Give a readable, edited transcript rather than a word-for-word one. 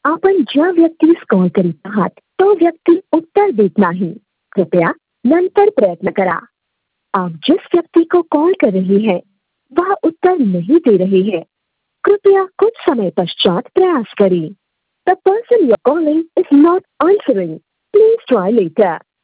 आपण ज्या व्यक्तीस कॉल करीत आहात तो व्यक्ती उत्तर देत नहीं। कृपया नंतर प्रयत्न करा। आप जिस व्यक्ति को कॉल कर रहे हैं वह उत्तर नहीं दे रहे हैं। कृपया कुछ समय पश्चात प्रयास करें। The person you're calling is not answering. Please try later.